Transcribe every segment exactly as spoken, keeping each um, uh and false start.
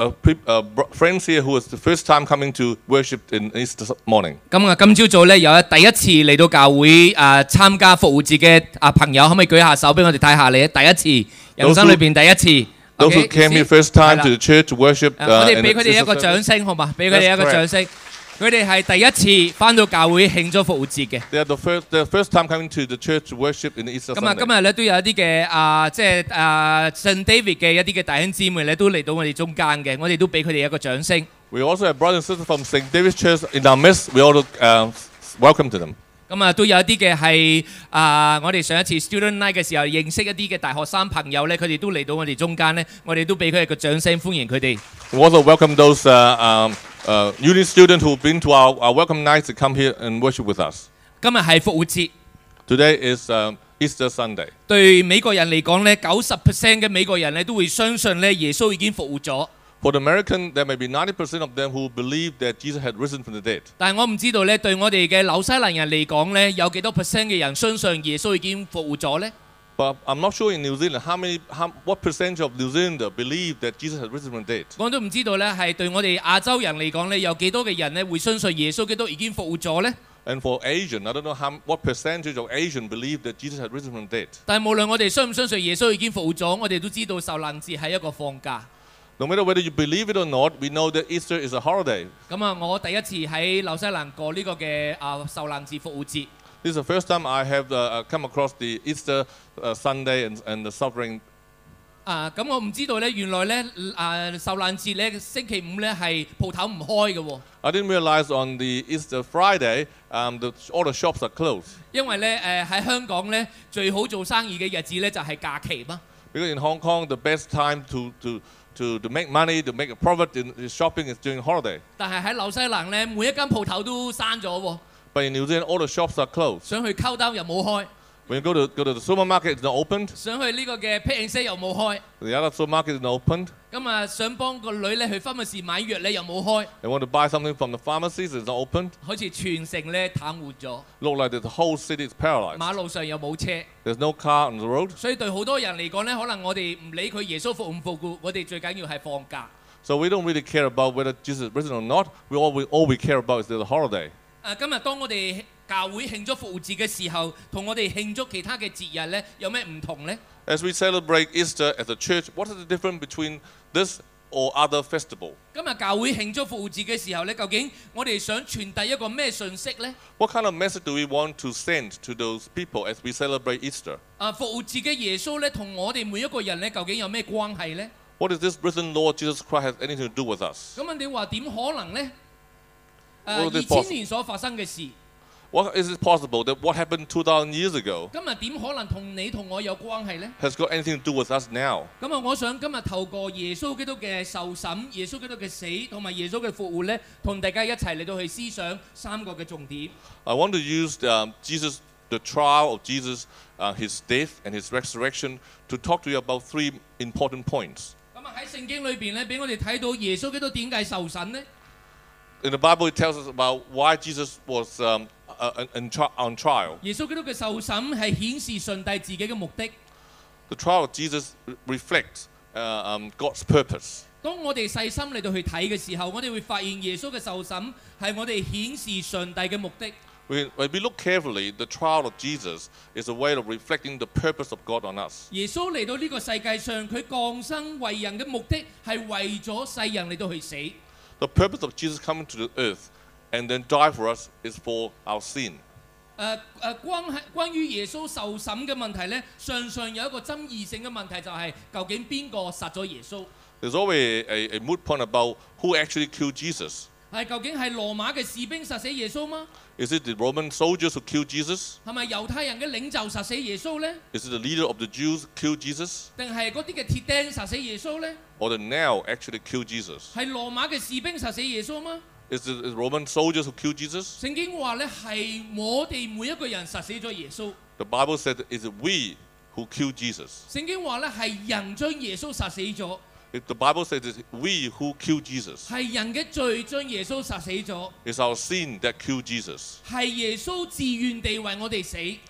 uh, uh, friends here who is the first time coming to worship in Easter morning. 咁啊，今朝早咧有第一次嚟到教會啊參加復活節嘅啊朋友，可唔可以舉下手俾我哋睇下你第一次人生裏邊第一次 ？Those who came here first time to the church to worship. 我哋俾佢哋一個掌聲好嘛？俾佢哋一個掌聲。佢哋係第一次翻到教會慶祝復活節嘅。 They are the first, the first time coming to the church to worship in the Easter Sunday. 咁啊，今日咧都有一啲嘅啊，即係啊聖 David 嘅一啲嘅弟兄姊妹咧，都嚟到我哋中間嘅，我哋都俾佢哋一個掌聲。 We also have brothers and sisters from Saint David's Church in our midst. We also uh, welcome to them. 咁啊，都有一啲嘅係啊，我哋上一次 Student Night 嘅時候認識一啲嘅大學生朋友咧，佢哋都嚟到我哋中間咧，我哋都俾佢哋個掌聲歡迎佢哋。 We also welcome those uh, um, uh, uni students who've been to our, our welcome nights to come here and worship with us. 今日係復活節。 Today is uh, Easter Sunday. 對美國人嚟講咧，九十 percent 嘅美國人咧都會相信咧耶穌已經復活咗。 For the American, there may be ninety percent of them who believe that Jesus had risen from the dead. 但係我唔知道咧，對我哋嘅紐西蘭人嚟講咧，有幾多 percent 嘅人相信耶穌已經復活咗咧？ But I'm not sure in New Zealand how many, how, what percentage of New Zealanders believe that Jesus had risen from the dead. 我都唔知道咧，係對我哋亞洲人嚟講咧，有幾多嘅人咧會相信耶穌基督已經復活咗咧？ And for Asian, I don't know how, what percentage of Asian believe that Jesus had risen from the dead. 但係無論我哋相唔相信耶穌已經復活咗，我哋都知道受難節係一個放假。 No matter whether you believe it or not, we know that Easter is a holiday. 咁啊，我第一次喺紐西蘭過呢個嘅啊受難節復活節。 This is the first time I have uh, come across the Easter uh, Sunday and, and the suffering. 啊，咁我唔知道咧，原來咧啊受難節咧星期五咧係鋪頭唔開嘅喎。 I didn't realize on the Easter Friday, um, the, all the shops are closed. 因為咧誒喺香港咧最好做生意嘅日子咧就係假期嘛。 Because in Hong Kong, the best time to to to to make money, to make a profit in shopping is during holiday. 但係喺紐西蘭咧，每一間鋪頭都閂咗喎。 But in New Zealand, all the shops are closed. 想去溝兜又冇開。 When you go to go to the supermarket, it's not opened. 想去呢個嘅 Pick and Save 又冇開。 The other supermarket is not opened. 咁啊，想幫個女咧去 pharmacy 買藥咧又冇開。 They want to buy something from the pharmacies, it's not opened. 好似全城咧癱瘓咗。 Look like the whole city is paralyzed. 馬路上又冇車。 There's no car on the road. 所以對好多人嚟講咧，可能我哋唔理佢耶穌復唔復活，我哋最緊要係放假。 So we don't really care about whether Jesus is risen or not. We all we all we care about is the holiday. 誒，今日當我哋教會慶祝復活節嘅時候，同我哋慶祝其他嘅節日咧，有咩唔同咧？ As we celebrate Easter as a church, what is the difference between this or other festival? 今日教會慶祝復活節嘅時候咧，究竟我哋想傳遞一個咩信息咧？ What kind of message do we want to send to those people as we celebrate Easter? 啊，復活節嘅耶穌咧，同我哋每一個人咧，究竟有咩關係咧？ What is this risen Lord Jesus Christ has anything to do with us? 咁你話點可能咧？誒， What 二 is it 千 possible? 年所發生嘅事， What is it possible that what happened two thousand years ago 今日點可能同你同我有關係咧？ has got anything to do with us now? 咁啊，我想今日透過耶穌基督嘅受審、耶穌基督嘅死同埋耶穌嘅復活咧，同大家一齊嚟到去思想三個嘅重點。 I want to use um, Jesus, the trial of Jesus, uh, his death and his resurrection, to talk to you about three important points. 咁啊喺聖經裏邊咧，俾我哋睇到耶穌基督點解受審咧？ In the Bible, it tells us about why Jesus was um, uh, in tri- on trial. 耶穌基督嘅受審係顯示上帝自己嘅目的。 The trial of Jesus reflects uh, um, God's purpose. 當我哋細心嚟到去睇嘅時候，我哋會發現耶穌嘅受審係我哋顯示上帝嘅目的。 When, when we look carefully, the trial of Jesus is a way of reflecting the purpose of God on us. 耶穌嚟到呢個世界上，佢降生為人嘅目的係為咗世人嚟到去死。 The purpose of Jesus coming to the earth and then die for us is for our sin. 誒誒，關係關於耶穌受審嘅問題咧，上上有一個爭議性嘅問題，就係究竟邊個殺咗耶穌？ There's always a, a, a moot point about who actually killed Jesus. 係究竟係羅馬嘅士兵殺死耶穌嗎？ Is it the Roman soldiers who killed Jesus? 係咪猶太人嘅領袖殺死耶穌咧？ Is it the leader of the Jews killed Jesus? 定係嗰啲嘅鐵釘殺死耶穌咧？ Or the nail actually killed Jesus? 係羅馬嘅士兵殺死耶穌嗎？ Is it the Roman soldiers who killed Jesus? 聖經話咧係我哋每一個人殺死咗耶穌。 The Bible said, is it we who killed Jesus? 聖經話咧係人將耶穌殺死咗。 If the Bible says it's we who killed Jesus. 係人嘅罪將耶穌殺死咗。 It's our sin that killed Jesus. 係耶穌自願地為我哋死。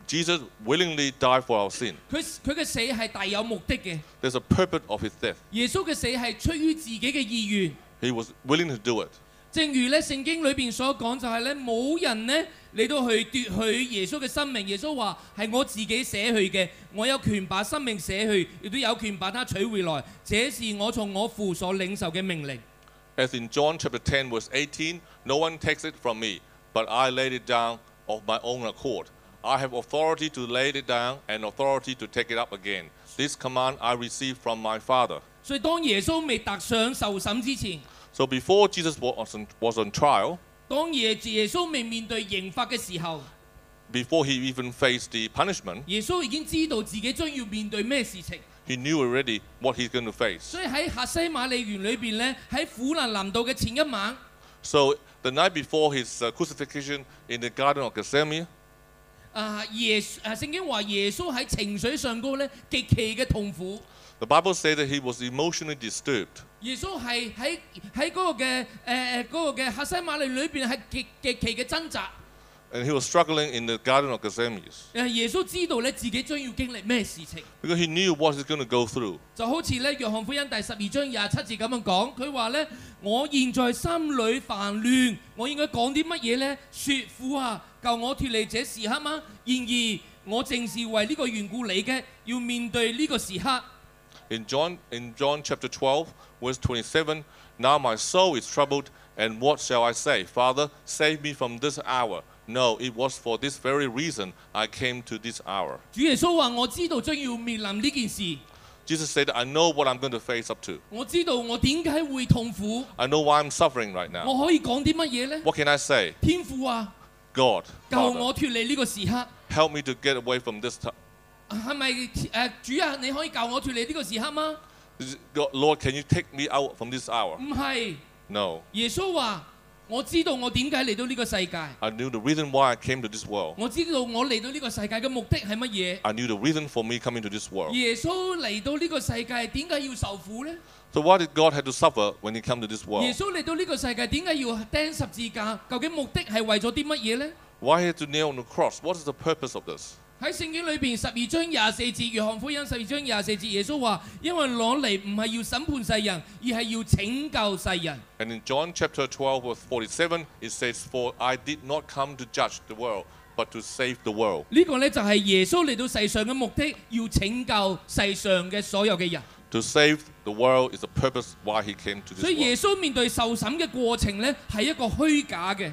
Jesus willingly died for our sin. 佢佢嘅死係大有目的嘅。 There's a purpose of his death. 耶穌嘅死係出於自己嘅意願。 He was willing to do it. 正如咧聖經裏邊所講，就係咧冇人咧嚟到去奪去耶穌嘅生命。耶穌話係我自己捨去嘅，我有權把生命捨去，亦都有權把它取回來。這是我從我父所領受嘅命令。 As in John chapter ten verse eighteen, no one takes it from me, but I laid it down of my own accord. I have authority to lay it down and authority to take it up again. This command I received from my Father. 所以當耶穌未踏上受審之前， So before Jesus was on, was on trial, 當耶耶穌未面對刑罰嘅時候， before he even faced the punishment, 耶穌已經知道自己將要面對咩事情。 he knew already what he's going to face. 所以喺客西馬利園裏邊咧，喺苦難臨到嘅前一晚， So the night before his uh, crucifixion in the Garden of Gethsemane, 啊耶啊聖經話耶穌喺情緒上高咧極其嘅痛苦。 the Bible says that he was emotionally disturbed. 耶穌係喺喺嗰個嘅誒誒嗰個嘅客西馬利裏邊係極極其嘅掙扎。 And he was struggling in the Garden of Gethsemane 誒耶穌知道咧自己將要經歷咩事情， because he knew what he's going to go through. 就好似咧約翰福音第十二章廿七節咁樣講，佢話咧：我現在心裏煩亂，我應該講啲乜嘢咧？説父啊，救我脱離這時刻嗎？然而我正是為呢個緣故嚟嘅，要面對呢個時刻。 In John, in John chapter twelve, verse twenty-seven, now my soul is troubled, and what shall I say? Father, save me from this hour. No, it was for this very reason I came to this hour. 主耶穌話：我知道將要面臨呢件事， Jesus said, I know what I'm going to face up to. 我知道我點解會痛苦， I know why I'm suffering right now. 我可以講啲乜嘢咧？ What can I say? 天父啊， God, 救 Father, 我脱離呢個時刻。 help me to get away from this time. 係咪誒主啊？你可以救我脱離呢個時刻嗎？ God, Lord, can you take me out from this hour? 唔係， No. 耶穌話：我知道我點解嚟到呢個世界， I knew the reason why I came to this world. 我知道我嚟到呢個世界嘅目的係乜嘢。 I knew the reason for me coming to this world. 耶穌嚟到呢個世界點解要受苦呢？ So why did God have to suffer when he came to this 耶 world? 穌嚟到呢個世界點解要釘十字架？究竟目的係為咗啲乜嘢呢？ Why he had to nail on the cross? What is the purpose of this? 喺聖經裏邊十二章廿四節，約翰福音十二章廿四節，耶穌話：因為攞嚟唔係要審判世人，而係要拯救世人。 And in John chapter twelve, verse forty-seven, it says, For I did not come to judge the world, but to save the world. 呢個呢，就係耶穌嚟到世上嘅目的，要拯救世上嘅所有嘅人。 To save the world is the purpose why he came to this 所以耶 world. 穌面對受審嘅過程呢，係一個虛假嘅。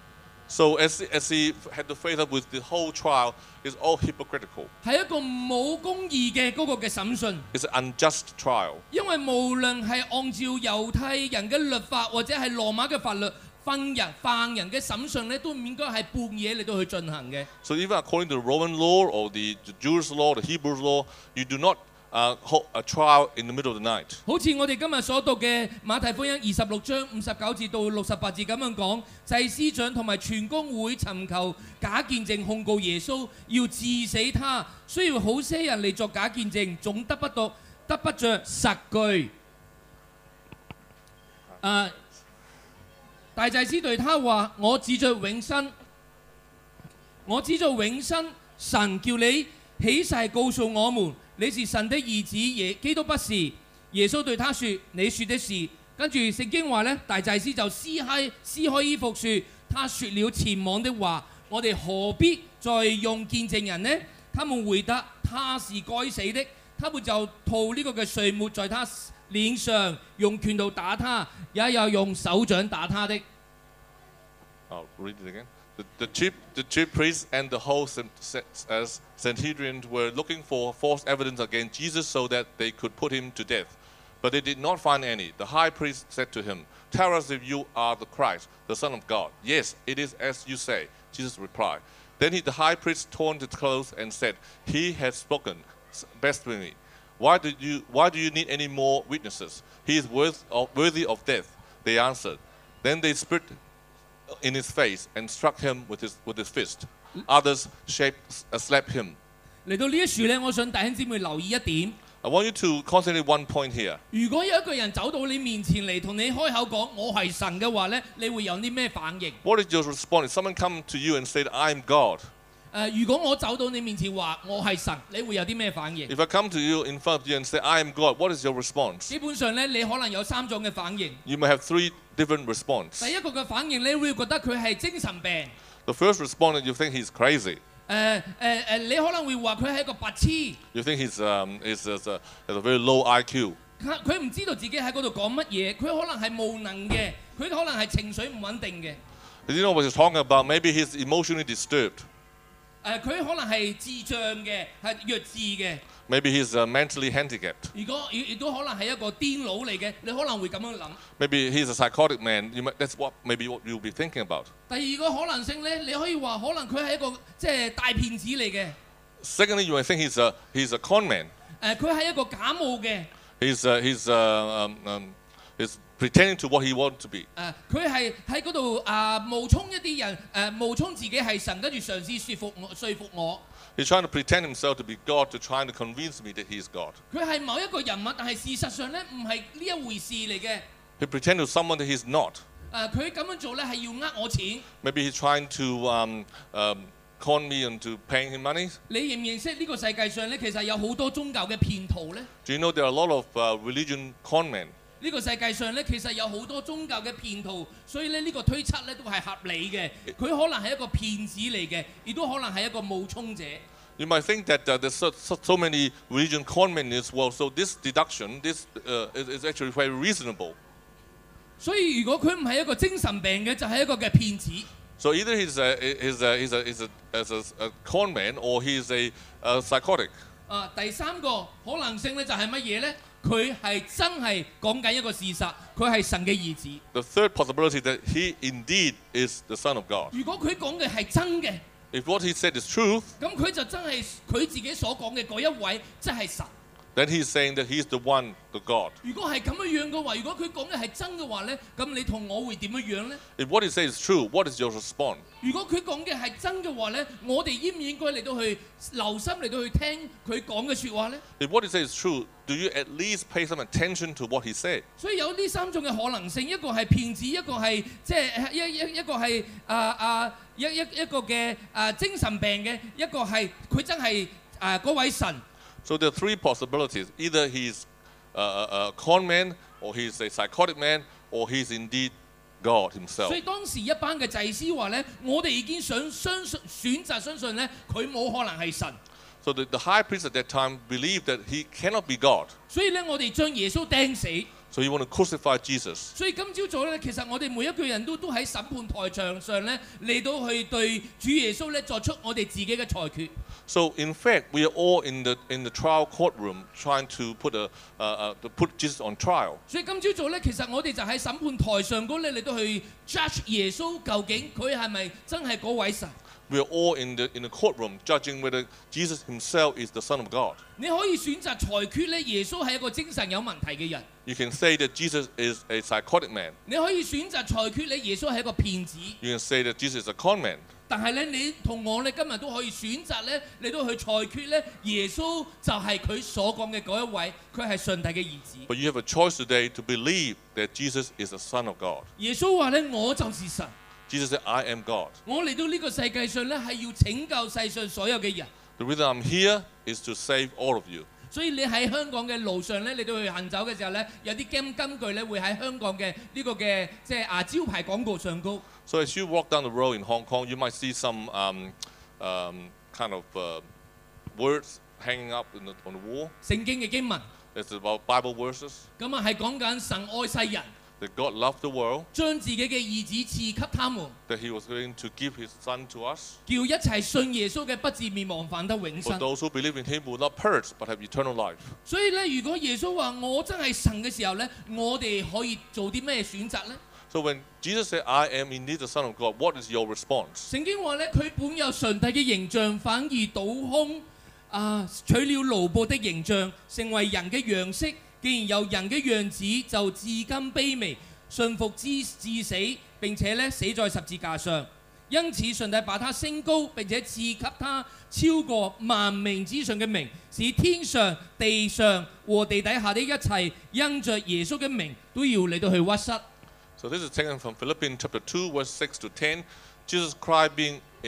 So as, as he had to face up with the whole trial, it's all hypocritical. 係一個冇公義嘅嗰個嘅審訊， It's an unjust trial. 因為無論係按照猶太人嘅律法或者係羅馬嘅法律，犯人犯人嘅審訊咧，都唔應該係半夜嚟到去進行嘅。 So even according to the Roman law or the, the Jewish law, the Hebrew law, you do not uh, hold a trial in the middle of the night. 好似我哋今日所讀嘅馬太福音二十六章五十九節到六十八節咁樣講，祭司長同埋全公會尋求假見證控告耶穌，要治死他，需要好些人嚟作假見證，總得不到得不着實據。啊！大祭司對他話：我指着永生，我指着永生，神叫你起誓告訴我們，你是神的兒子耶基督不是。耶穌對他說：你說的是。跟住聖經話呢，大祭司就撕開撕開衣服說：他說了僭妄的話，我哋何必再用見證人呢？他們回答：他是該死的。他們就吐呢個嘅碎末在他臉上，用拳頭打他，也有用手掌打他的。 I'll read it again. The, the, chief, the chief priests and the whole Sanhedrin were looking for false evidence against Jesus so that they could put him to death. But they did not find any. The high priest said to him, Tell us if you are the Christ, the Son of God. Yes, it is as you say, Jesus replied. Then he, the high priest torn his clothes and said, He has spoken blasphemy. Why do you, why do you need any more witnesses? He is worth of, worthy of death. They answered. Then they spit in his face and struck him with his, with his fist. Others shaped, uh, slapped him. 嚟到呢一處呢，我想弟兄姊妹留意一點。 I want you to concentrate one point here. 如果有一個人走到你面前嚟同你開口講我係神嘅話呢，你會有啲咩反應？ What is your response? If someone come to you and said, I'm God. 誒，如果我走到你面前話我係神，你會有啲咩反應？ If I come to you in front of you and say, I am God, what is your response? 基本上咧，你可能有三種嘅反應。 You may have three different responses. 第一個嘅反應咧，會覺得佢係精神病。 The first response, you think he's crazy. 誒誒誒，你可能會話佢係一個白痴。 You think he's, um, is, is a, has a very low I Q. 佢佢唔知道自己喺嗰度講乜嘢，佢可能係無能嘅，佢可能係情緒唔穩定嘅。 You know what he's talking about? Maybe he's emotionally disturbed. 誒，佢可能係智障嘅，係弱智嘅。 Maybe he's uh, mentally handicapped. 如果亦亦都可能係一個癲佬嚟嘅，你可能會咁樣諗。 Maybe he's a psychotic man. You might, that's what maybe what you'll be thinking about. 第二個可能性咧，你可以話可能佢係一個即係大騙子嚟嘅。 Secondly, you might think he's a he's a con man. 誒，佢係一個假冒嘅。 He's uh, he's uh, um, um, he's pretending to what he wants to be. 誒，佢係喺嗰度啊冒充一啲人，誒冒充自己係神，跟住嘗試説服我，説服我。 He's trying to pretend himself to be God, to trying to convince me that he's God. 佢係某一個人物，但係事實上咧唔係呢一回事嚟嘅。 He pretends to someone that he's not. 誒，佢咁樣做咧係要呃我錢。 Maybe he's trying to um, um, con me into paying him money. 你認唔認識呢個世界上咧，其實有好多宗教嘅騙徒咧？ Do you know there are a lot of uh, religion con men? 呢個世界上咧，其實有好多宗教嘅騙徒，所以咧呢個推測咧都係合理嘅。佢可能係一個騙子嚟嘅，亦都可能係一個冒充者。 You might think that uh, there's so, so, so many religion con men in this world, so this deduction, this uh, is, is actually very reasonable. 所以如果佢唔係一個精神病嘅，就係、是、一個嘅騙子。 So either he's a, he's a, he's a, he's a, he's a, a con man or he's a, a psychotic. 啊，第三個可能性咧就係乜嘢咧？佢係真係講緊一個事實，佢係神嘅兒子。 The third possibility that he indeed is the Son of God. 如果佢講嘅係真嘅， If what he said is truth, 咁佢就真係佢自己所講嘅嗰一位，即係神。 then he's saying that he's the one, the God. 如果係咁樣樣嘅話，如果佢講嘅係真嘅話咧，咁你同我會點樣樣咧？ If what he says is true, what is your response? 如果佢講嘅係真嘅話咧，我哋應唔應該嚟到去留心嚟到去聽佢講嘅説話咧？ If what he says is true, do you at least pay some attention to what he said? 所以有呢三種嘅可能性，一個係騙子，一個係即係一一一個係啊啊一一一個嘅啊精神病嘅，一個係佢真係啊嗰位神。 So there are three possibilities. Either he's a, a, a con man, or he's a psychotic man, or he's indeed God himself. 所以當時一班嘅祭司話咧，我哋已經想相信選擇相信咧，佢冇可能係神。 So the, the high priest at that time believed that he cannot be God. 所以咧，我哋將耶穌釘死。 So he wanted to crucify Jesus. 所以今朝早咧，其實我哋每一個人都都喺審判台場上咧，嚟到去對主耶穌咧作出我哋自己嘅裁決。 So in fact, we are all in the in the trial courtroom trying to put a uh, uh, to put Jesus on trial. 所以今朝早咧，其實我哋就喺審判台上嗰咧嚟到去 judge 耶穌究竟佢係咪真係嗰位神？ We are all in the in the courtroom judging whether Jesus himself is the Son of God. 你可以選擇裁決咧，耶穌係一個精神有問題嘅人。 You can say that Jesus is a psychotic man. 你可以選擇裁決咧，耶穌係一個騙子。 You can say that Jesus is a con man. 但係咧，你同我咧今日都可以選擇咧，你都去裁決咧，耶穌就係佢所講嘅嗰一位，佢係上帝嘅兒子。 But you have a choice today to believe that Jesus is the Son of God. 耶穌話咧：我就是神。 Jesus said, I am God. 我嚟到呢個世界上咧，係要拯救世上所有嘅人。 The reason I'm here is to save all of you. 所以你喺香港嘅路上咧，你都去行走嘅時候咧，有啲金金句咧會喺香港嘅呢個嘅即係啊招牌廣告上高。 So as you walk down the road in Hong Kong, you might see some um, um, kind of uh, words hanging up in the, on the wall. 聖經嘅經文， It's about Bible verses 咁啊係講緊神愛世人， that God loved the world, 將自己嘅兒子賜給他們， that He was going to give His Son to us. 叫一切信耶穌嘅不至滅亡，反得永 For 生。 those who believe in Him will not perish but have eternal life. 所以咧，如果耶穌話我真係神嘅時候咧，我哋可以做啲咩選擇咧？ So when Jesus said, I am indeed the Son of God, what is your response? 聖經話咧，佢本有上帝嘅形象，反而倒空啊，取了奴僕的形象，成為人嘅樣式。既然有人嘅樣子，就至今卑微，順服至至死，並且咧死在十字架上。因此，上帝把他升高，並且賜給他超過萬名之上嘅名，使天上、地上和地底下的一切，因着耶穌嘅名，都要嚟到去屈膝。 So this is taken from Philippians chapter two, verse six to ten. Jesus Christ being in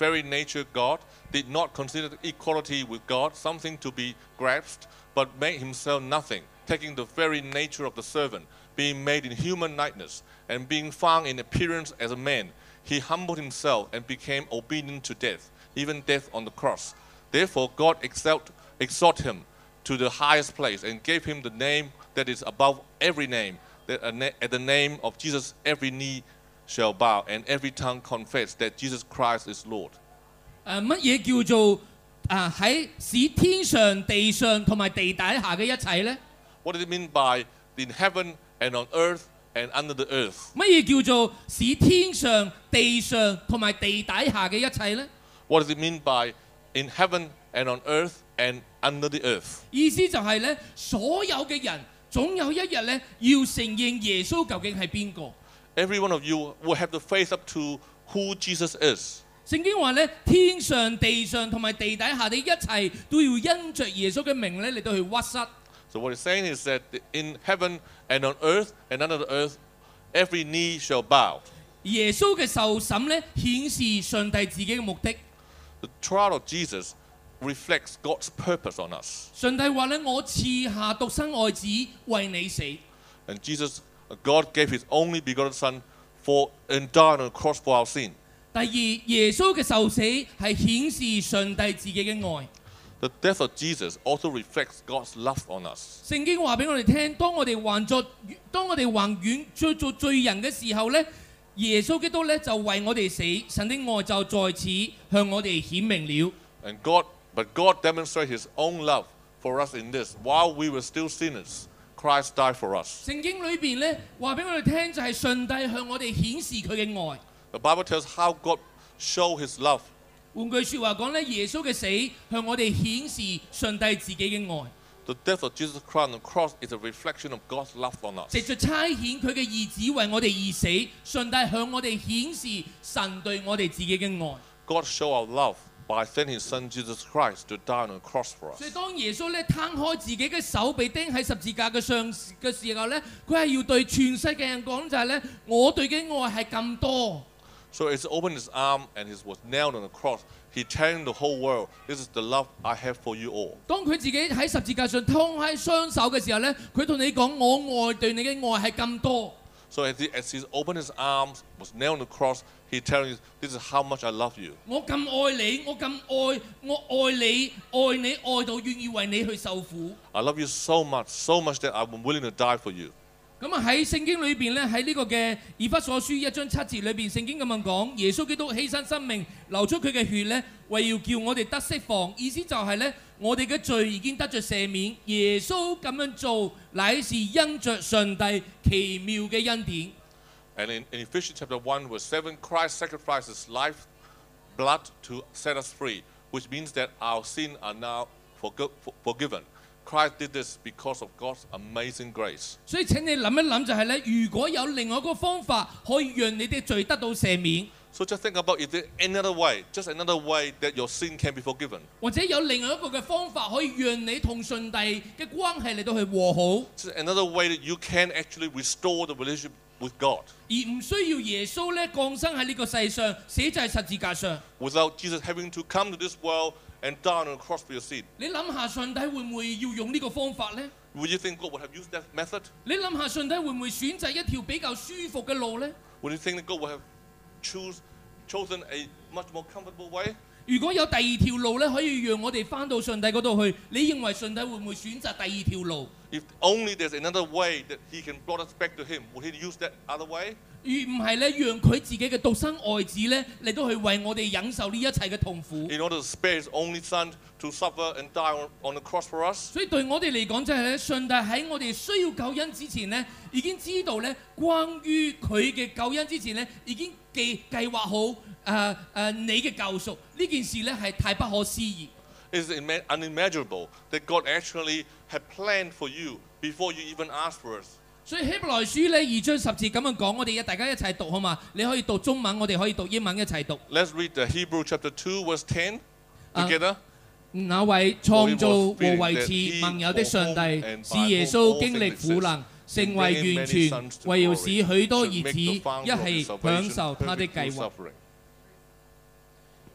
very nature God, did not consider equality with God something to be grasped, but made himself nothing, taking the very nature of the servant, being made in human likeness, and being found in appearance as a man. He humbled himself and became obedient to death, even death on the cross. Therefore God exalt, exalt him to the highest place and gave him the name that is above every name, that at the name of Jesus every knee shall bow and every tongue confess that Jesus Christ is Lord. 誒乜嘢叫做啊喺使天上、地上同埋地底下嘅一切呢？ What does it mean by in heaven and on earth and under the earth? 乜嘢叫做使天上、地上同埋地底下嘅一切呢？ What does it mean by in heaven and on earth and under the earth? 意思就係咧，所有嘅人總有一日咧要承認耶穌究竟係邊個。 Every one of you will have to face up to who Jesus is. 聖經話咧，天上、地上同埋地底下嘅一切都要因着耶穌嘅名咧嚟到去屈膝。 So what he's saying is that in heaven and on earth and under the earth, every knee shall bow. 耶穌嘅受審咧，顯示上帝自己嘅目的。 The trial of Jesus reflects God's purpose on us. 上帝話咧：我賜下獨生愛子為你死。 And Jesus, God gave his only begotten Son for and died on the cross for our sin. 第二，耶穌嘅受死係顯示上帝自己嘅愛。 The death of Jesus also reflects God's love on us. 聖經話俾我哋聽，當我哋還作當我哋還遠做做罪人嘅時候咧，耶穌基督咧就為我哋死，神的愛就在此向我哋顯明了。 And God, but God demonstrated his own love for us in this: while we were still sinners, Christ died for us. 聖經裏邊咧話俾我哋聽，就係上帝向我哋顯示佢嘅愛。 The Bible tells how God showed his love. 換句説話講咧，耶穌嘅死向我哋顯示上帝自己嘅愛。 The death of Jesus Christ on the cross is a reflection of God's love on us. 藉著差遣佢嘅兒子為我哋而死，上帝向我哋顯示神對我哋自己嘅愛。 God showed our love by sending his Son Jesus Christ to die on the cross for 所以 us. 當耶穌咧攤開自己嘅手被釘喺十字架嘅上嘅時候咧，佢係要對全世界人講就係咧，我對嘅愛係咁多。 So as he opened his arm and he was nailed on the cross, he telling the whole world, "This is the love I have for you all." 當佢自己喺十字架上攤開雙手嘅時候咧，佢同你講：我愛對你嘅愛係咁多。 So as he, as he opened his arms, was nailed on the cross, he telling you, "This is how much I love you." 我咁愛你，我咁愛，我愛你，愛你愛到願意為你去受苦。 I love you so much, so much that I'm willing to die for you. 咁啊喺聖經裏邊咧，喺呢個嘅以弗所書一章七節裏邊，聖經咁樣講，耶穌基督犧牲生命，流出佢嘅血咧，為要叫我哋得釋放。意思就係咧，我哋嘅罪已經得着赦免。耶穌咁樣做，乃是因着上帝奇妙嘅恩典。 And in, in Ephesians chapter one, verse seven, Christ sacrificed his life, blood to set us free, which means that our sins are now forgo- for, forgiven. Christ did this because of God's amazing grace. 所以請你諗一諗就係咧，如果有另外一個方法可以讓你哋罪得到赦免， So just think about, is there any other way, just another way that your sin can be forgiven? 或者有另外一個嘅方法可以讓你同上帝嘅關係嚟到去和好， Just another way that you can actually restore the relationship with God 而唔需要耶穌咧降生喺呢個世上，死在十字架上。 without Jesus having to come to this world and die on the cross for your sin. 你諗下上帝會唔會要用呢個方法呢？ Would you think God would have used that method? 你諗下上帝會唔會選擇一條比較舒服嘅路呢？ Would you think that God would have choose, chosen a much more comfortable way? 如果有第二條路咧，可以讓我哋翻到上帝嗰度去，你認為上帝會唔會選擇第二條路？ If only there's another way that he can brought us back to him, would he use that other way? 而唔係咧，讓佢自己嘅獨生愛子咧嚟到去為我哋忍受呢一切嘅痛苦。 In order to spare his only son to suffer and die on, on the cross for us? 所以對我哋嚟講，就係咧，上帝喺我哋需要救恩之前咧，已經知道咧，關於佢嘅救恩之前咧，已經計計劃好誒誒、呃呃、你嘅救贖呢件事咧係太不可思議。 It's unimaginable that God actually had planned for you before you even asked for us. 所以希伯來書咧二章十節咁樣講，我哋大家一齊讀好嘛？你可以讀中文，我哋可以讀英文一齊讀。 Let's read the Hebrew chapter two, verse ten together. 那位創造和維持萬有的上帝，使耶穌經歷苦難，成為完全，為要使許多兒子一起享受他的計劃。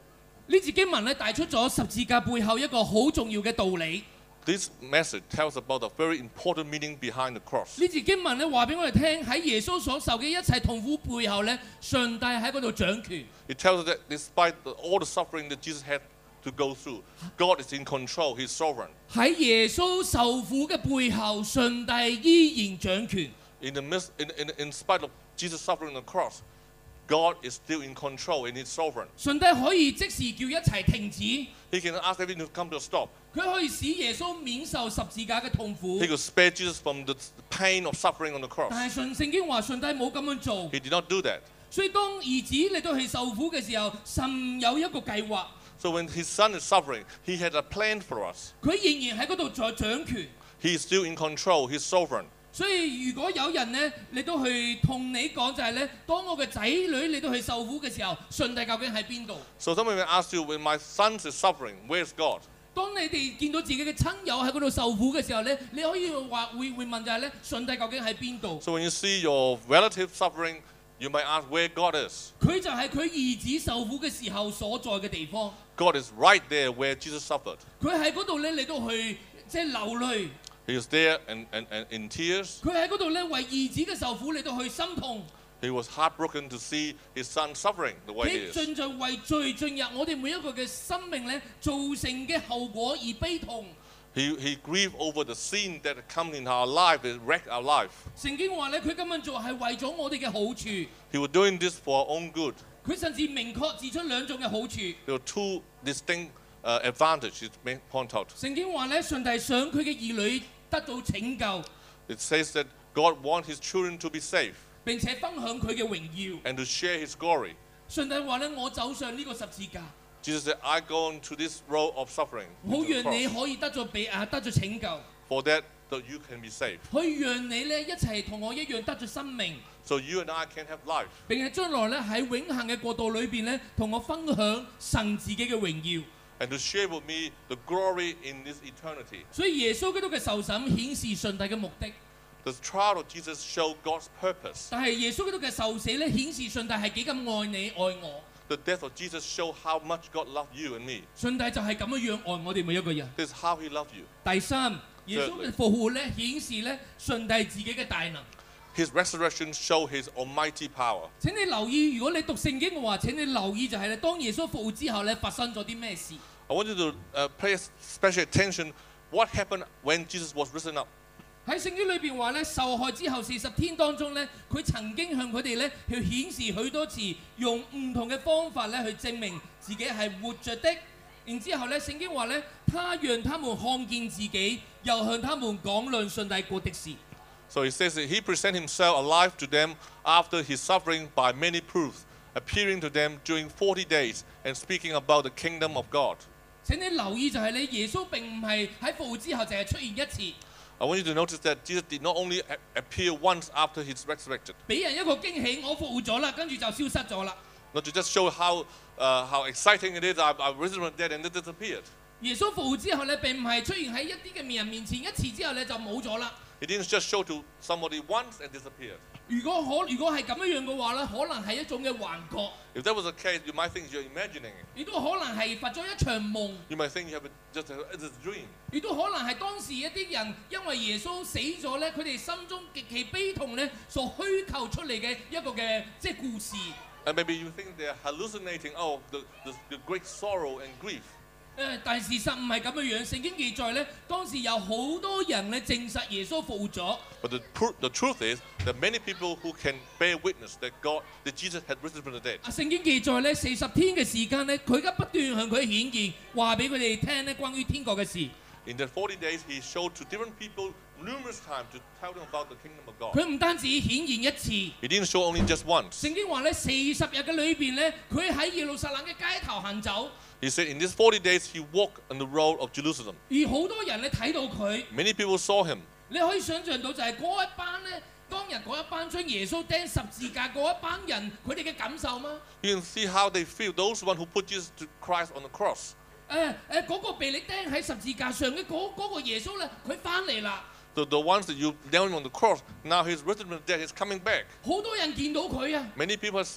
呢節經文咧帶出咗十字架背後一個好重要嘅道理。 This message tells about the very important meaning behind the cross. 呢節經文咧話俾我哋聽，喺耶穌所受嘅一切痛苦背後咧，上帝喺嗰度掌權。 It tells us that despite the, all the suffering that Jesus had to go through, God is in control. He's sovereign. 喺耶穌受苦嘅背後，上帝依然掌權。 In the midst, in, in, in spite of Jesus suffering on the cross, God is still in control and He's sovereign. 上帝可以即時叫一齊停止， He can ask everything to come to a stop. 佢可以使耶穌免受十字架嘅痛苦 He。could spare Jesus from the pain of suffering on the cross. 但係順聖經話，上帝冇咁樣做。 He did not do that. 所以當兒子嚟到去受苦嘅時候，神有一個計劃， So when His Son is suffering, He had a plan for us. 佢仍然喺嗰度在掌權。 He is still in control. He's sovereign. 所以如果有人呢，你都去同你講就係呢：當我嘅仔女你都去受苦嘅時候，上帝究竟喺邊度？ So someone may ask you, when my son is suffering, where's God? 當你哋見到自己嘅親友喺嗰度受苦嘅時候呢，你可以話會會問就係呢：上帝究竟喺邊度？ So when you see your relative suffering, you might ask where God is. 佢就係佢兒子受苦嘅時候所在嘅地方。 God is right there where Jesus suffered. 佢喺嗰度呢，你都去即係流淚。 He was there and, and, and in tears. 佢喺嗰度呢，為兒子嘅受苦你都去心痛。 He was heartbroken to see his son suffering the way he 佢 is. 盡在為罪進入我哋每一個嘅生命呢造成嘅後果而悲痛。 He, he grieved over the sin that come in our life, it wrecked our life. 聖經話呢，佢咁樣做係為咗我哋嘅好處。 He was doing this for our own good. 佢甚至明確指出兩種嘅好處。 There were two distinct uh, advantages he point out. 聖經話呢，上帝想佢嘅兒女得到拯救， It says that God wants his children to be safe 並且分享佢嘅榮耀。 and to share his glory. 上帝話呢，我走上呢個十字架， Jesus said, I go into this road of suffering 好 into the 讓你 cross, 可以得咗俾啊得咗拯救， for that, that you can be saved. 可以讓你呢一齊同我一樣得咗生命， So you and I can have life. 並且將來呢喺永恆嘅國度裏邊呢，同我分享神自己嘅榮耀。 And to share with me the glory in this eternity. 所以耶穌基督嘅受審顯示上帝嘅目的， The trial of Jesus showed God's purpose. 但係耶穌基督嘅受死呢，顯示上帝係幾咁愛你愛我。 The death of Jesus showed how much God loved you and me. 上帝就係咁樣樣愛我哋每一個人。 This is how he loved you. 第三，耶穌嘅復活呢，顯示呢上帝自己嘅大能。 His resurrection showed his almighty power. 請你留意，如果你讀聖經嘅話，請你留意就係咧，當耶穌復活之後咧，發生咗啲咩事？ I want you to uh, pay special attention what happened when Jesus was risen up. 喺聖經裏邊話咧，受害之後四十天當中咧，佢曾經向佢哋咧去顯示許多次，用唔同嘅方法咧去證明自己係活着的。然之後咧，聖經話咧，他讓他們看見自己，又向他們講論上帝國的事。 So he says that he presented himself alive to them after his suffering by many proofs, appearing to them during forty days and speaking about the kingdom of God. 請你留意就係咧，耶穌並唔係喺復活之後淨係出現一次， I want you to notice that Jesus did not only a- appear once after he's resurrected, 俾人一個驚喜，我復活咗啦，跟住就消失咗啦。 not to just show how, uh, how exciting it is, I've, I've risen from the dead and it disappeared. 耶穌復活之後咧，並唔係出現喺一啲嘅人面前一次之後咧就冇咗啦。 He didn't just show to somebody once and disappeared. 如果可如果係咁樣樣嘅話咧，可能係一種嘅幻覺， If that was the case, you might think you're imagining it. 亦都可能係發咗一場夢， You might think you have a, just a, it's a dream. 亦都可能係當時一啲人因為耶穌死咗咧，佢哋心中極其悲痛咧，所虛構出嚟嘅一個嘅即係故事。 And maybe you think they're hallucinating, oh, the, the, the great sorrow and grief. 誒，但事實唔係咁樣樣。聖經記載咧，當時有好多人咧證實耶穌復活咗。 But the, pr- the truth is that many people who can bear witness that God, that Jesus had risen from the dead. 啊，聖經記載咧，四十天嘅時間咧，佢而家不斷向佢顯現，話俾佢哋聽咧關於天國嘅事。 In that forty days, he showed to different people numerous times to tell them about the kingdom of God. 佢唔單止顯現一次。 He didn't show only just once. 聖經話咧，四十日嘅裏邊咧，佢喺耶路撒冷嘅街頭行走， He said in these forty days, he walked on the road of Jerusalem. 而好多人咧睇到佢， Many people saw him. 你可以想象到就係嗰一班咧，當日嗰一班將耶穌釘十字架嗰一班人，佢哋嘅感受嗎？ You can see how they feel, those one who put Jesus to Christ on the cross. 誒誒，嗰個被你釘喺十字架上嘅嗰嗰個耶穌咧，佢翻嚟啦， The, the ones that you nailed him on the cross, now he's risen from the dead, he's coming back. 好多人見到佢啊， Many people have seen him.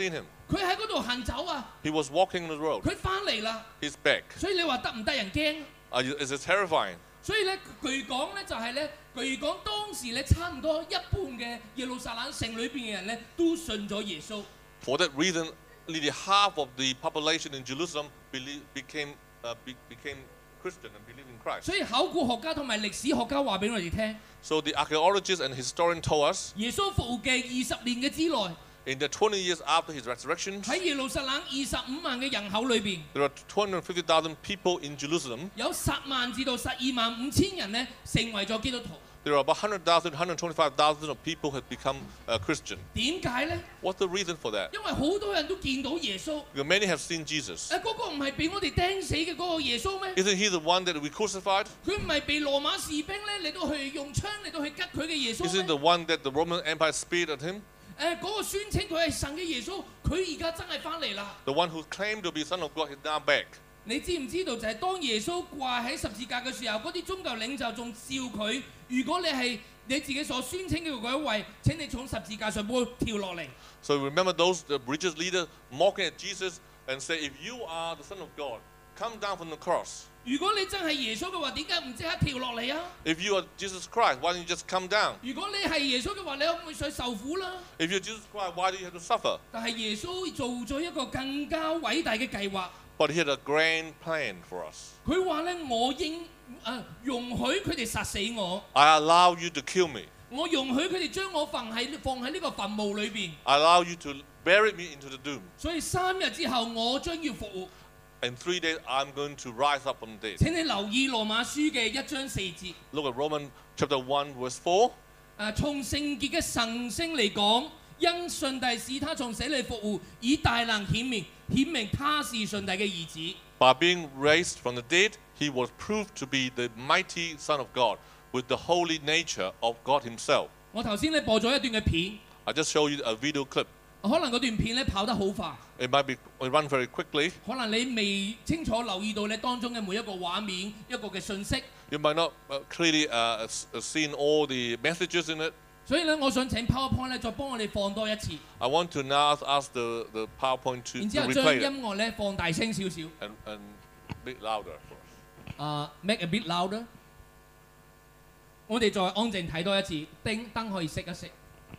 佢喺嗰度行走啊， He was walking the road. 佢翻嚟啦。 He's back. 所以你話得唔得人驚？ Uh, is it terrifying? 所以咧，據講咧就係咧，據講當時咧差唔多一半嘅耶路撒冷城裏邊嘅人咧都信咗耶穌。 For that reason, nearly half of the population in Jerusalem believe, became, uh, be, became Christian and believed in Christ. 所以考古學家同埋歷史學家話俾我哋聽， So the archaeologists and historians told us 耶穌復活嘅二十年嘅之內， in the twenty years after his resurrection, 喺耶路撒冷二十五萬嘅人口裏邊， there are two hundred fifty thousand people in Jerusalem. 有十萬至到十二萬五千人咧成為咗基督徒。 There are about one hundred thousand, one hundred twenty-five thousand of people have become uh, Christian. 點解咧？ What's the reason for that? 因為好多人都見到耶穌。 Because many have seen Jesus. 誒，嗰個唔係被我哋釘死嘅嗰個耶穌咩？ Isn't he the one that we crucified? 佢唔係被羅馬士兵咧嚟到去用槍嚟到去吉佢嘅耶穌 Isn't 咩？ the one that the Roman Empire speared at him? 誒，嗰個宣稱佢係神嘅耶穌，佢而家真係翻嚟啦！ The one who claimed to be Son of God is now back. 你知唔知道就係當耶穌掛喺十字架嘅時候，嗰啲宗教領袖仲笑佢。如果你係你自己所宣稱嘅嗰一位，請你從十字架上邊跳落嚟。 So remember those the religious leaders mocking at Jesus and say, if you are the Son of God, come down from the cross. 如果你真係耶穌嘅話，點解唔即刻跳落嚟啊？ If you are Jesus Christ, why don't you just come down? 如果你係耶穌嘅話，你可唔可以上受苦啦？ If you're Jesus Christ, why do you have to suffer? 但係耶穌做咗一個更加偉大嘅計劃。 But he had a grand plan for us. 佢話咧：我應誒、呃、容許佢哋殺死我， I allow you to kill me. 我容許佢哋將我放喺放喺呢個墳墓裏邊。 I allow you to bury me into the tomb. 所以三日之後，我將要復活。 In three days, I'm going to rise up from the dead. 請你留意羅馬書嘅一章四節。 Look at Romans chapter one, verse four. 誒，從聖潔嘅神聖嚟講，因上帝使他從死裏復活，以大能顯明顯明他是上帝嘅兒子。 By being raised from the dead, he was proved to be the mighty Son of God with the holy nature of God himself. 我頭先咧播咗一段嘅片， I just show you a video clip. 可能嗰段片咧跑得好快， It might be it run very quickly. 可能你未清楚留意到咧當中嘅每一個畫面、一個嘅信息。 You might not uh, clearly uh, s- uh, seen all the messages in it. 所以咧，我想請 PowerPoint 咧再幫我哋放多一次， I want to now ask the, the PowerPoint to, 然 to 之後將 replay it 音樂咧放大聲少少。 and, and a bit louder for us. 啊、make a bit louder。我哋再安靜睇多一次，燈燈可以熄一熄。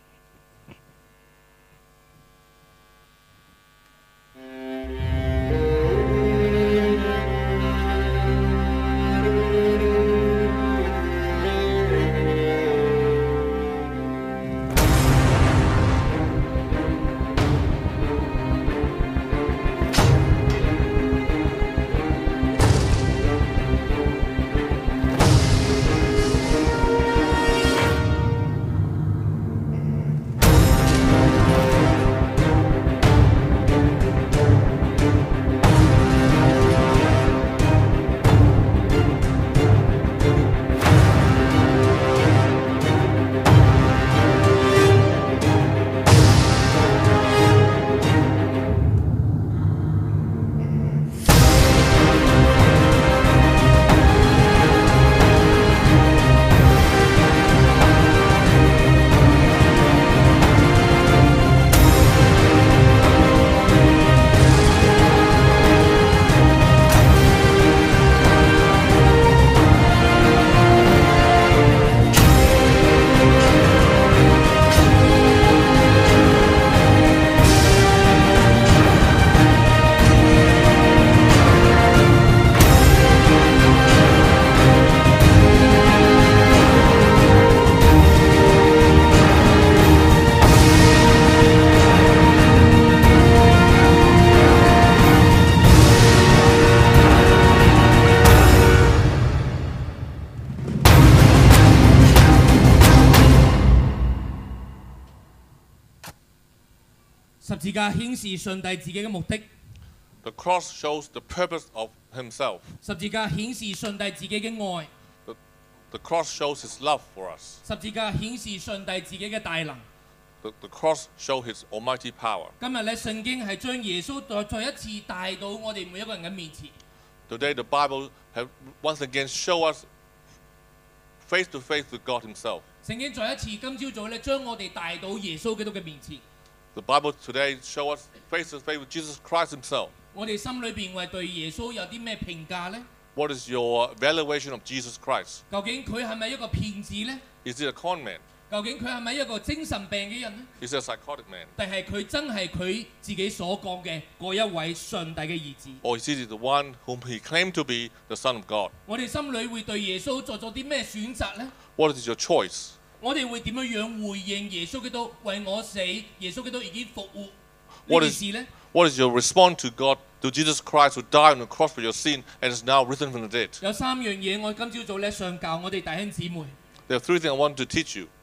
十字架顯示上帝自己嘅目的， The cross shows the purpose of himself. 十字架顯示上帝自己嘅愛， The, the cross shows his love for us. 十字架顯示上帝自己嘅大能。 The, the cross shows his almighty power. 今日咧，聖經係將耶穌再再一次帶到我哋每一個人嘅面前。 Today the Bible have once again show us face to face with God himself. 聖經再一次今朝早咧，將我哋帶到耶穌基督嘅面前。 The Bible today shows us face to face with Jesus Christ himself. 我哋心裏邊為對耶穌有啲咩評價呢？ What is your evaluation of Jesus Christ? 究竟佢係咪一個騙子呢？ Is he a con man? 究竟佢係咪一個精神病嘅人呢？ Is he a psychotic man? 定係佢真係佢自己所講嘅嗰一位上帝嘅兒子？ Or is he the one whom he claimed to be the Son of God? 我哋心裏會對耶穌作咗啲咩選擇呢？ What is your choice? 我哋會點樣樣回應耶穌基督為我死？耶穌基督已經復活呢 What 件 is, 事呢？ what is your response to God, to Jesus Christ who died on the cross for your sin and is now risen from the dead? 有三樣嘢我今朝早咧上教我哋弟兄姊妹。 There are three things I want to teach you.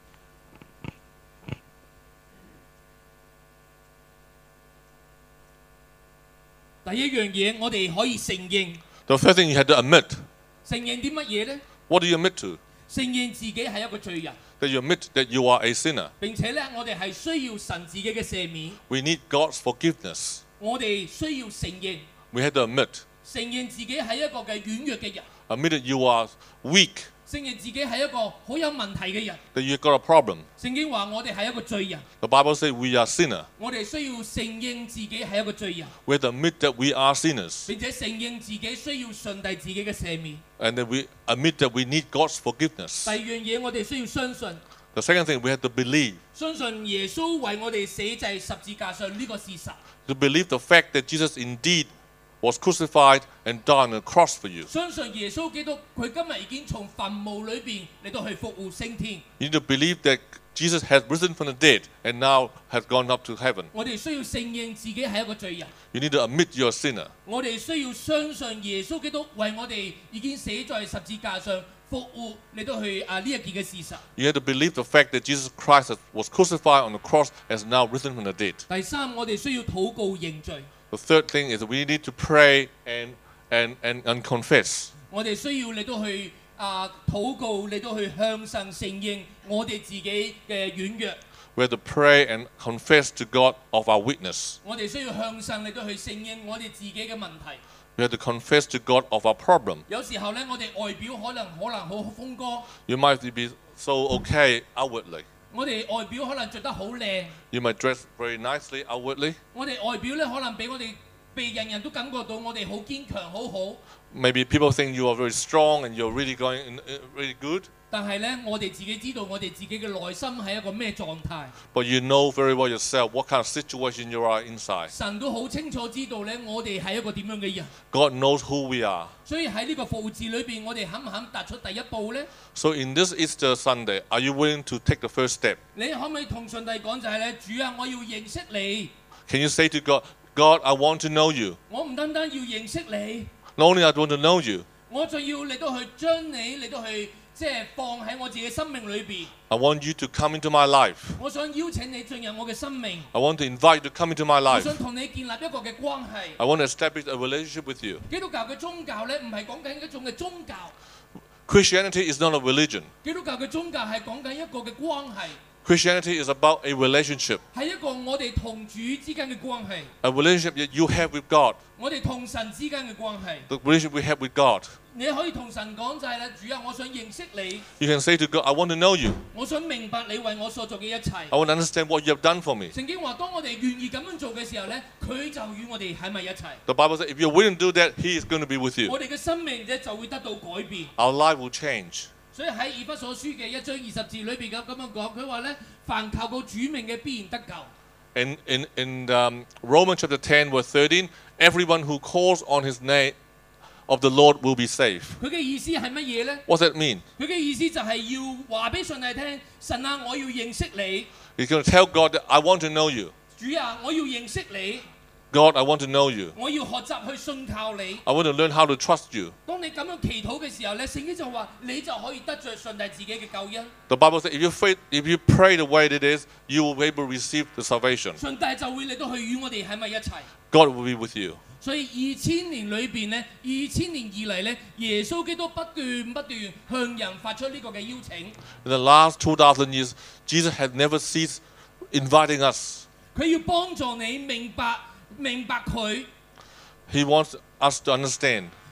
第一樣嘢我哋可以承認， The first thing you had to admit. 承認啲乜嘢呢？ What do you admit to? 承認自己係一個罪人， That you admit that you are a sinner. 並且咧我哋係需要神自己嘅赦免， We need God's forgiveness. 我哋需要承認， We had to admit. 承認自己係一個嘅軟弱嘅人， Admit that you are weak, 承認自己係一個好有問題嘅人， that you've got a problem. 聖經話我哋係一個罪人， The Bible says we are sinner. 我哋需要承認自己係一個罪人， We have to admit that we are sinners. 並且承認自己需要上帝自己嘅赦免。 And that we admit that we need God's forgiveness. 第二樣嘢我哋需要相信， The second thing, we have to believe. 相信耶穌為我哋死在十字架上呢個事實。 To believe the fact that Jesus indeed was crucified and died on the cross for you. 相信耶穌基督佢今日已經從墳墓裏邊嚟到去復活升天。 You need to believe that Jesus has risen from the dead and now has gone up to heaven. 我哋需要承認自己係一個罪人。 You need to admit you're a sinner. 我哋需要相信耶穌基督為我哋已經死在十字架上復活嚟到去啊呢一件嘅事實。 You have to believe the fact that Jesus Christ was crucified on the cross and is now risen from the dead. 第三，我哋需要禱告認罪。 The third thing is that we need to pray and, and, and, and confess. 我哋需要嚟到去啊禱告嚟到去向神承認我哋自己嘅軟弱。 We have to pray and confess to God of our weakness. 我哋需要向神嚟到去承認我哋自己嘅問題。 We have to confess to God of our problem. 有時候咧，我哋外表可能可能好風光， You might be so okay outwardly. 我哋外表可能着得好靚， You might dress very nicely outwardly. 我哋外表咧可能俾我哋被人人都感覺到我哋好堅強好好。 Maybe people think you are very strong and you're really going in, uh, really good. 但係咧，我哋自己知道我哋自己嘅內心係一個咩狀態。 But you know very well yourself what kind of situation you are inside. 神都好清楚知道咧，我哋係一個點樣嘅人。 God knows who we are. 所以喺呢個復活節裏邊，我哋肯唔肯踏出第一步呢？ So in this Easter Sunday, are you willing to take the first step? 你可唔可以同上帝講就係咧，主啊，我要認識你， Can you say to God, God, I want to know you. 我唔單單要認識你， Not only I want to know you, 我仲要嚟到去將你嚟到去即係放喺我自己生命裏邊。 I want you to come into my life. 我想邀請你進入我嘅生命， I want to invite you to come into my 我 life. 想同你建立一個嘅關係。 I want to establish a relationship with you. 基督教嘅宗教咧，唔係講緊一種嘅宗教， Christianity is not a religion. 基督教嘅宗教係講緊一個嘅關係， Christianity is about a relationship, 係一個我哋同主之間嘅關係， a relationship that you have with God, 我哋同神之間嘅關係。 the relationship we have with God. 你可以同神講就係啦，主啊，我想認識你， You can say to God, I want to know you. 我想明白你為我所做嘅一切。 I want to understand what you have done for me. 聖經話，當我哋願意咁樣做嘅時候咧，佢就與我哋喺埋一齊， The Bible says if you're willing to do that, He is going to be with you. 我哋嘅生命咧就會得到改變。 Our life will change. 所以喺以弗所書嘅一章二十節裏邊咁咁樣講，佢話咧，凡求告主名嘅必然得救。 In, in, in um, Romans chapter ten, verse thirteen, everyone who calls on His name of the Lord will be saved. 佢嘅意思係乜嘢咧？ What does that mean? 佢嘅意思就係要話俾上帝聽，神啊，我要認識你， He's going to tell God that I want to know you. 主啊，我要認識你， God, I want to know you. 我要學習去信靠你。 I want to learn how to trust you. 當你咁樣祈禱嘅時候咧，聖經就話你就可以得着上帝自己嘅救恩， The Bible says if you, pray, if you pray the way it is, you will be able to receive the salvation. 上帝就會嚟到去與我哋喺埋一齊。 God will be with you. 所以二千年裏邊咧，二千年以嚟咧，耶穌基督不斷不斷向人發出呢個嘅邀請。 In the last two thousand years, Jesus has never ceased inviting us. 佢要幫助你明白明白佢， He wants us to understand.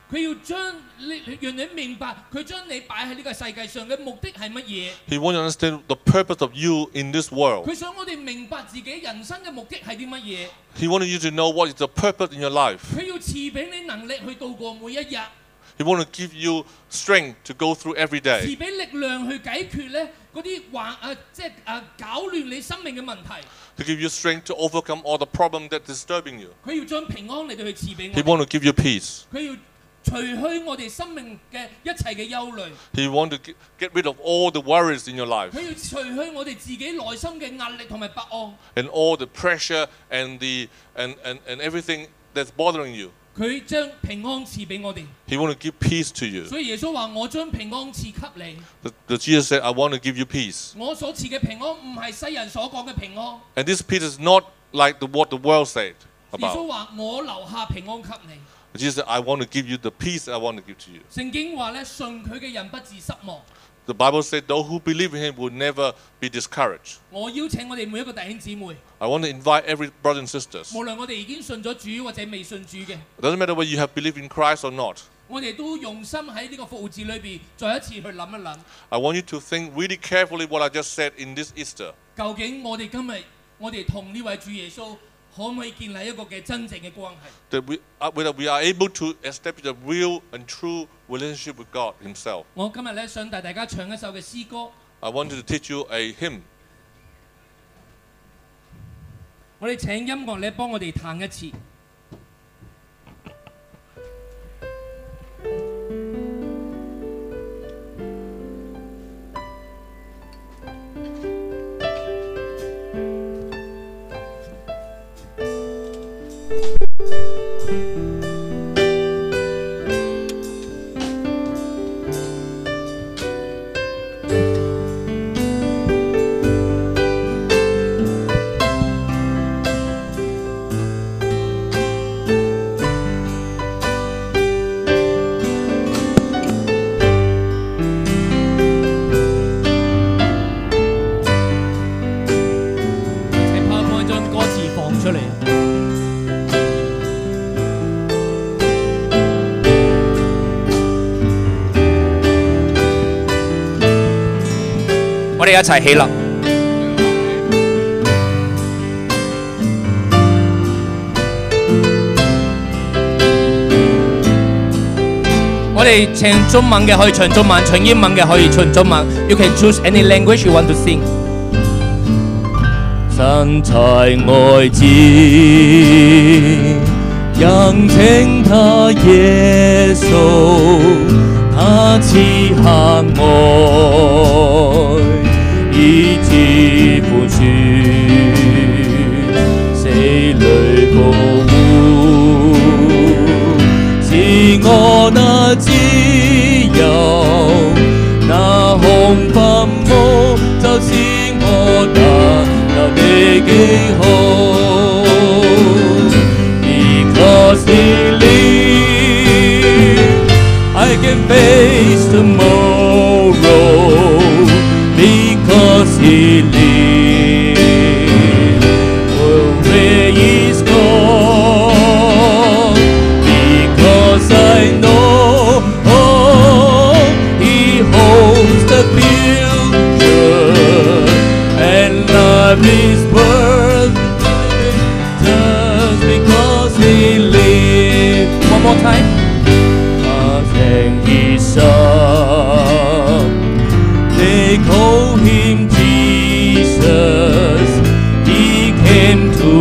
佢要將你讓你明白，佢將你擺喺呢個世界上嘅目的係乜嘢。 He wants to understand the purpose of you in this world. 佢想我哋明白自己人生嘅目的係啲乜嘢。 He wanted you to know what is the purpose in your life. 佢要賜俾你能力去度過每一日。 He wants to give you strength to go through every day. 賜俾力量去解決咧嗰啲橫誒即係誒搞亂你生命嘅問題。 To give you strength to overcome all the problems that disturbing you. 佢要將平安嚟到去賜俾 He 我。 wants to give you peace. 佢要除去我哋生命嘅一切嘅憂慮。 He wants to get rid of all the worries in your life. 佢要除去我哋自己內心嘅壓力同埋不安。 And all the pressure and the and, and, and everything that's bothering you. 佢將平安賜俾我哋。 He wants to give peace to you. 所以耶穌話：我將平安賜給你。 The, the Jesus said, I want to give you peace. 我所賜嘅平安唔係世人所講嘅平安。 And this peace is not like the, what the world said 耶穌 about. 話：我留下平安給你。 Jesus said, I want to give you the peace I want to give to you. 聖經話咧，信佢嘅人不致失望。 The Bible said, those who believe in him will never be discouraged. 我邀請我哋每一個弟兄姊妹， I want to invite every brother and sisters. 無論我哋已經信咗主或者未信主嘅， It doesn't matter whether you have believed in Christ or not. 我哋都用心喺呢個復活節裏邊，再一次去諗一諗， I want you to think really carefully what I just said in this Easter. 究竟我哋今日我哋同呢位主耶穌可唔可以建立一個嘅真正嘅關係？ That we, uh, whether we are able to establish a real and true relationship with God himself. 我今日咧想帶大家唱一首嘅詩歌， I want to teach you a hymn. 我哋請音樂咧幫我哋彈一次。 我哋一齊起立。我哋唱中文嘅可以唱中文，唱英文嘅可以唱中文。You can choose any language you want to sing。神才愛子，人稱他耶穌，他賜下愛。以致寬恕，死裏保護，是我的自由。那紅墳墓就是我得救的記號。Because he lives, I can face tomorrow.Because he lives, away is gone. Because I know oh, he holds the future, and life is worth just because he lives. One more time. And his son.They call him Jesus. He came to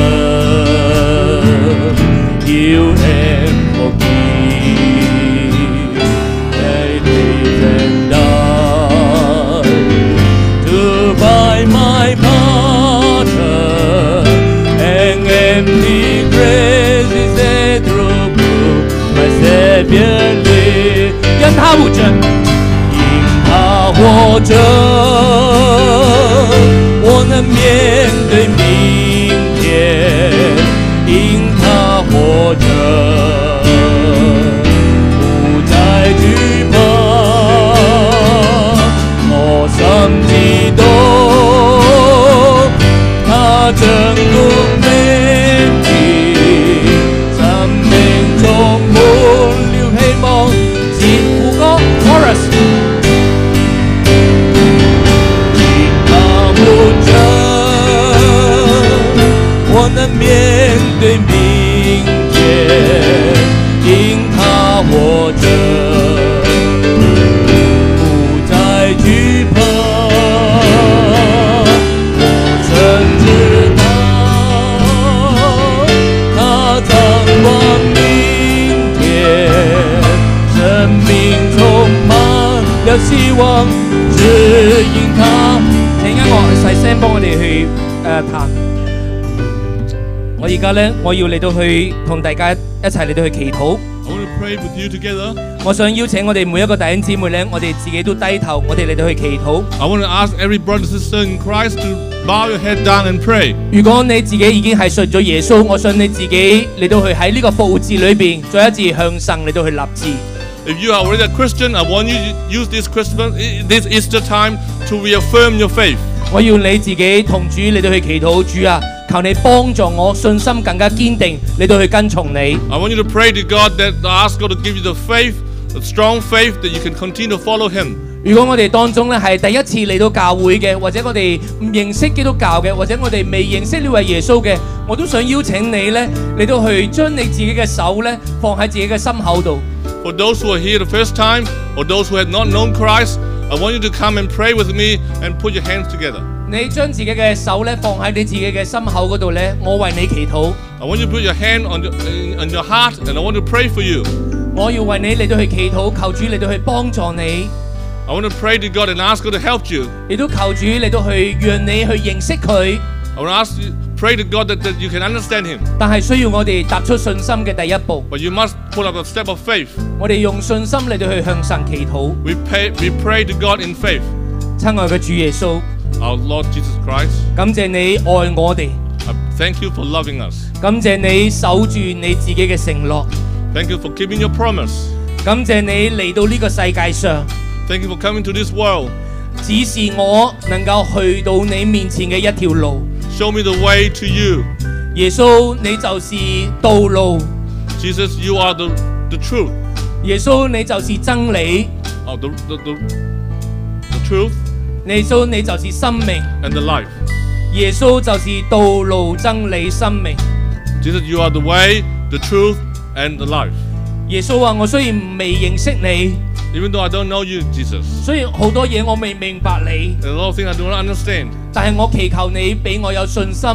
love, heal and forgive. They live and die to buy my pardon, and empty grace is a true proof my Savior lives. 因他活着。他活着，我能面对明天，因他活着，不再惧怕，我心激動，他真公美麗，生命充滿了希我能面对明天，因他活着，不再惧怕。我曾知道，他掌管明天，生命充滿了希望，只因他。請音樂細聲幫我哋去誒彈。我而家咧，我要嚟到去同大家一齊嚟到去祈禱。 I want to pray with you together. 我想邀請我哋每一個弟兄姊妹咧，我哋自己都低頭，我哋嚟到去祈禱。 I want to ask every brother and sister in Christ to bow your head down and pray. 如果你自己已經係信咗耶穌，我想你自己嚟到去喺呢個復活節裏邊，再一次向神嚟到去立志。 If you are already a Christian, I want you to use this Christmas, this Easter time to reaffirm your faith. 我要你自己同主嚟到去祈禱，主啊，求你幫助我信心更加堅定，嚟到去跟從你。 I want you to pray to God that ask God to give you the faith, the strong faith that you can continue to follow Him. 如果我哋當中咧係第一次嚟到教會嘅，或者我哋唔認識基督教嘅，或者我哋未認識呢位耶穌嘅，我都想邀請你咧嚟到去將你自己嘅手咧放喺自己嘅心口度。 For those who are here the first time, or those who have not known Christ, I want you to come and pray with me and put your hands together. 你將自己嘅手咧放喺你自己嘅心口嗰度咧，我為你祈禱。 I want you to put your hand on your, on your heart, and I want to pray for you. 我要為你嚟到去祈禱，求主嚟到去幫助你。 I want to pray to God and ask God to help you. 亦都求主嚟到去讓你去認識佢。 I want to ask you, pray to God that, that you can understand Him. 但係需要我哋踏出信心嘅第一步。 But you must put up a step of faith. 我哋用信心嚟到去向神祈禱。 We pray, we pray to God in faith. 親愛嘅主耶穌， Our Lord Jesus Christ, 感謝你愛我哋， I thank you for loving us. 感謝你守住你自己嘅承諾， Thank you for keeping your promise. 感謝你嚟到呢個世界上， Thank you for coming to this world. 指示我能夠去到你面前嘅一條路。 Show me the way to you. 耶穌，你就是道路； Jesus, you are the, the truth. 耶穌，你就是真理； Oh, the, the, the, the truth 耶穌，你就是生命； and the life. 耶穌就是道路、真理、生命。 Jesus, you are the way, the truth, and the life. 耶穌啊，我雖然未認識你， Even though I don't know you, Jesus, 雖然好多嘢我未明白你， and a lot of things I do not understand, 但係我祈求你俾我有信心，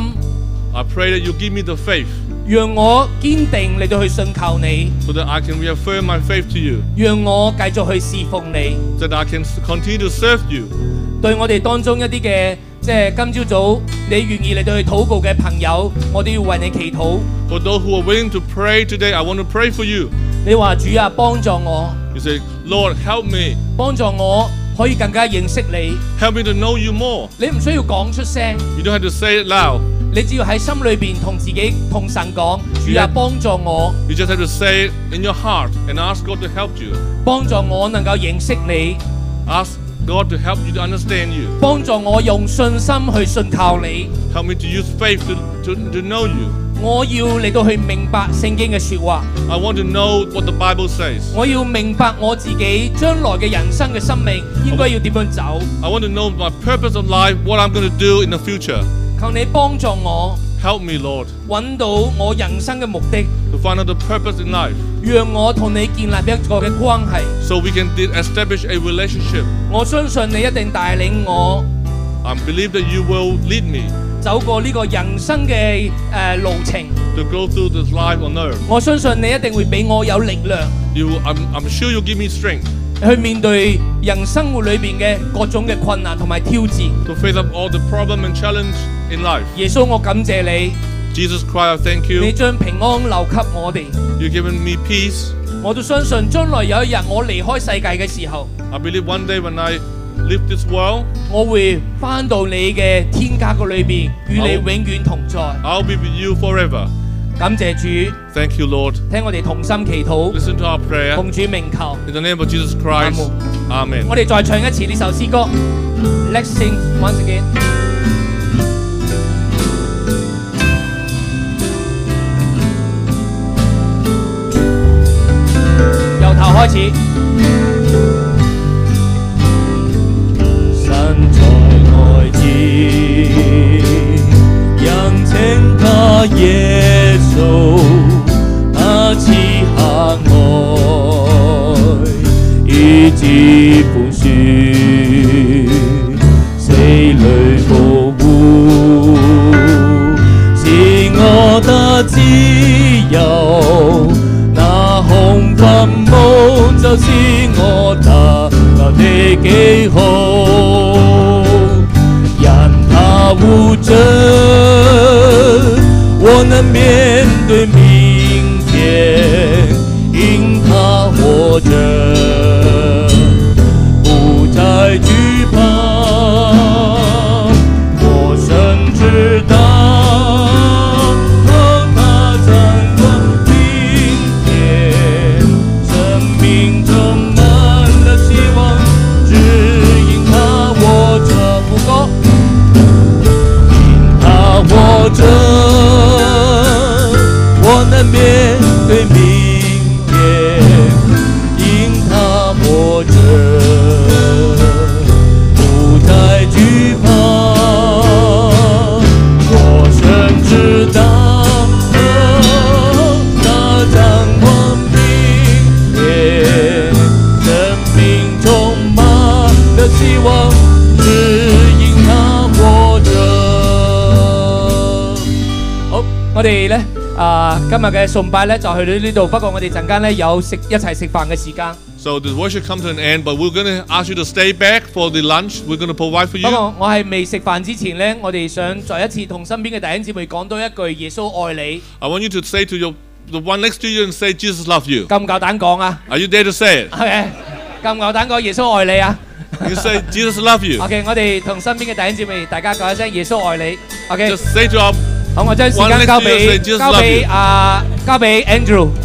I pray that you give me the faith 讓我堅定嚟到去信靠你， so that I can reaffirm my faith to you, 讓我繼續去侍奉你。 so that I can continue to serve you. 對我哋當中一啲嘅即係今朝早你願意嚟到去禱告嘅朋友，我都要為你祈禱。 For those who are willing to pray today, I want to pray for you. 你話主啊，幫助我， You say, Lord, help me. 幫助我可以更加認識你。 Help me to know you more. 你唔需要講出聲， You don't have to say it loud. 你只要喺心裏邊同自己同神講，主啊，幫助我， You just have to say it in your heart and ask God to help you. 幫助我能夠認識你， Ask God to help you to understand you. 幫助我用信心去信靠你。 Help me to use faith to, to, to know you. 我要嚟到去明白聖經嘅說話， I want to know what the Bible says. 我要明白我自己將來嘅人生嘅生命應該要點樣走。 I want to know my purpose of life, what I'm going to do in the future. 求你幫助我 Help me, Lord, 揾到我人生嘅目的， to find out the purpose in life 讓我同你建立一個嘅關係。 so we can de- establish a relationship. 我相信你一定帶領我 I believe that you will lead me 走過呢個人生嘅誒、呃、路程。 to go through this life on earth. 我相信你一定會俾我有力量 You, I'm, I'm sure you'll give me strength 去面對人生活裏邊嘅各種嘅困難同埋挑戰。 to face up all the problem and challenge in life. 耶穌，我感謝你， Jesus Christ, I thank 你 you. 將平安留給我哋。 You've given me peace. 我都相信將來有一日我離開世界嘅時候， I believe one day when I leave this world, 我會返到你嘅天家嘅裏邊，與你永遠同在。 I'll be with you forever. 感謝主， Thank you, Lord. 聽我哋同心祈禱， Listen to our prayer. 奉主名求。 In the name of Jesus Christ. Amen. 我哋再唱一次呢首詩歌。Let's sing once again。由頭開始。 神在愛子，人稱他他耶穌，他賜下愛，以致寬恕，死裏保護，是我的自由。那紅墳墓就是我得救的記號。讓他活着，我能面對明天，因他活着，不再懼怕。我深知道，哦，他掌管明天，生命充滿了希望，只因他活着。副歌。活着，我能面对明天，因他活着，不再懼怕。我深知道，他掌管明天，生命充滿了希望，只因他活着。我哋咧啊，今日嘅崇拜咧就去到呢度，不過我哋陣間咧有食一齊食飯嘅時間。 So the worship comes to an end, but we're going to ask you to stay back for the lunch. We're going to provide for you. 不過我係未食飯之前咧，我哋想再一次同身邊嘅弟兄姊妹講多一句耶穌愛你。 I want you to say to your the one next to you and say Jesus loves you. 夠唔夠膽講啊 Are you there to say it? ？OK，夠唔夠膽講耶穌愛你啊 You say Jesus loves you. ？OK，我哋同身邊嘅弟兄姊妹，大家講一聲耶穌愛你。OK， Just say to our 好，我將時間交俾交俾啊交俾 Andrew。